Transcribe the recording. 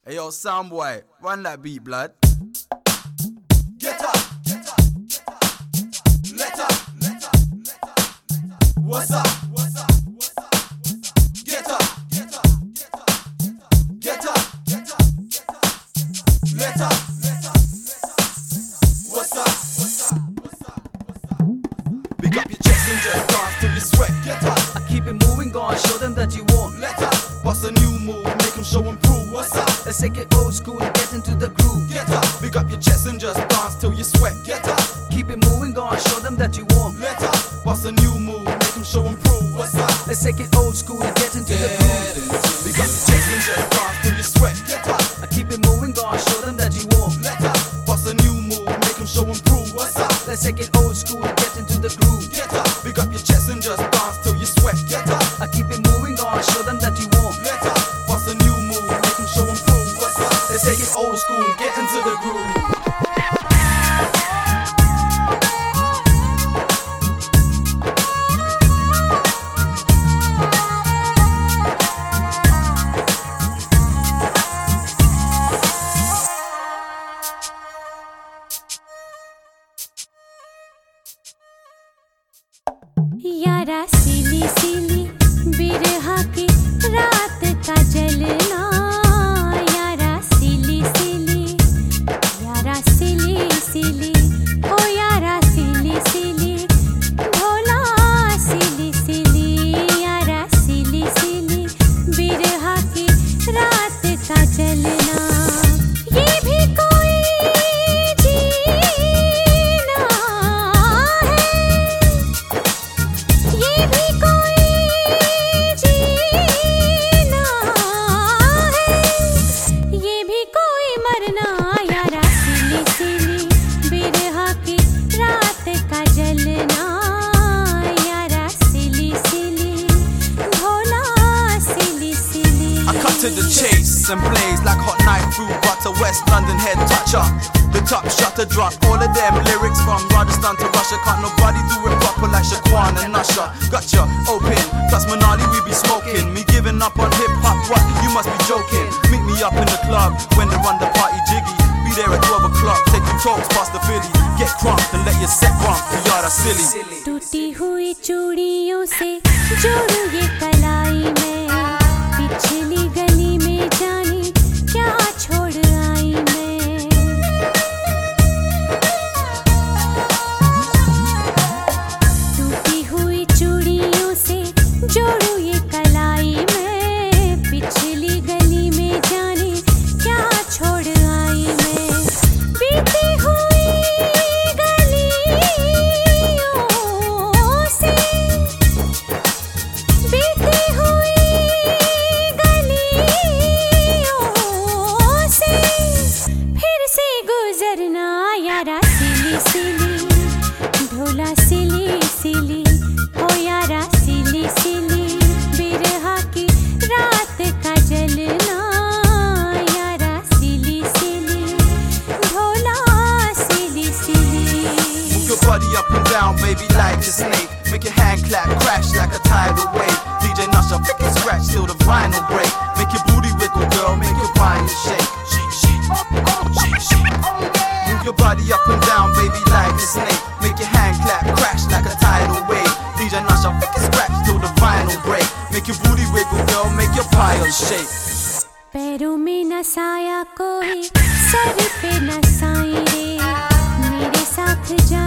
Hey yo, Soundboy, run that beat, blood. Get up, get up, get up, let up, let up, let up, let up. What's up, what's up, what's up, what's up? Get up, get up, get up, get up, get up, get up, let up, let up, let up. What's up, what's up, what's up, what's up? Pick up your chest and just dance till you sweat. Get up, I keep it moving, go on, show them that you won't. let up, bust a new move, make them show and prove. What's up? Let's take it old school and get into the groove. Get up, pick up your chest and just dance till you sweat. Get up, Keep it moving, go on, show them that you won't. let up, bust a new move, make them show and prove. What's up? Let's take it old school and get into the groove. Pick up your chest and just dance till you sweat. Get up, I keep it moving, go on, show them that you won't. let up, bust a new move, make them show and prove. What's up? Let's take it old school and get into the groove. Get up, pick up your chest and just dance till you sweat. Get up, I keep it moving, go on, show them that you won't. let up, bust a new move, make them show and prove. What's up? Let's take it old school, get into the groove. यारा सिली सिली बिरहा की रात का जलना यारा सिली सिली सिली ओ यारा सिली सिली भोला सिली सिली यारा सिली सिली बिरहा की रात का जलना ये भी कोई जीना है ये भी कोई जीना है ये भी कोई मरना यारा सिली सिली बिरहा की रात का जलना यारा सिली सिली भोला सिली सिली I cut to the chase and blaze like hot knife through butter. West London head toucher, the top shutter drop. All of them lyrics from Rajasthan to Russia. Can't nobody do it proper like Shaquan and Usher. Gotcha, open, plus Manali we be smoking. Me giving up on hip hop, what? You must be joking. Meet me up in the club when they run the party jiggy. Be there at 12 o'clock, taking talks past the Philly. Get crunked and let your set bump, yada silly. टूटी हुई चूड़ियों से जोड़ू ये कलाई में पिछली गली में जानी क्या छोड़ आई मैं टूटी हुई चूड़ियों से जोड़ू ये कलाई में पिछली गली में जानी क्या छोड़ आई मैं बीती हुई बीती हुई गलियों से फिर से गुजरना यारा सिली सिली ढोला सिली सिली ओ यारा सिली सिली बिरहा की रात का जलना यारा सिली सिली ढोला सिली सिली Move your body up and down, baby, like a snake. Make your hand clap, crash like a tidal wave. DJ Nusha, pick and scratch till the vinyl break. Make your booty wiggle, girl, make your body shake. Move your body up and down, baby, like a snake. Make your hand clap, crash like a tidal wave. DJ Nusha, pick and scratch till the vinyl break. Make your booty wiggle, girl, make your pile shake. पैरों में नसाया कोई sir पे नसाई रे मेरे साथ जा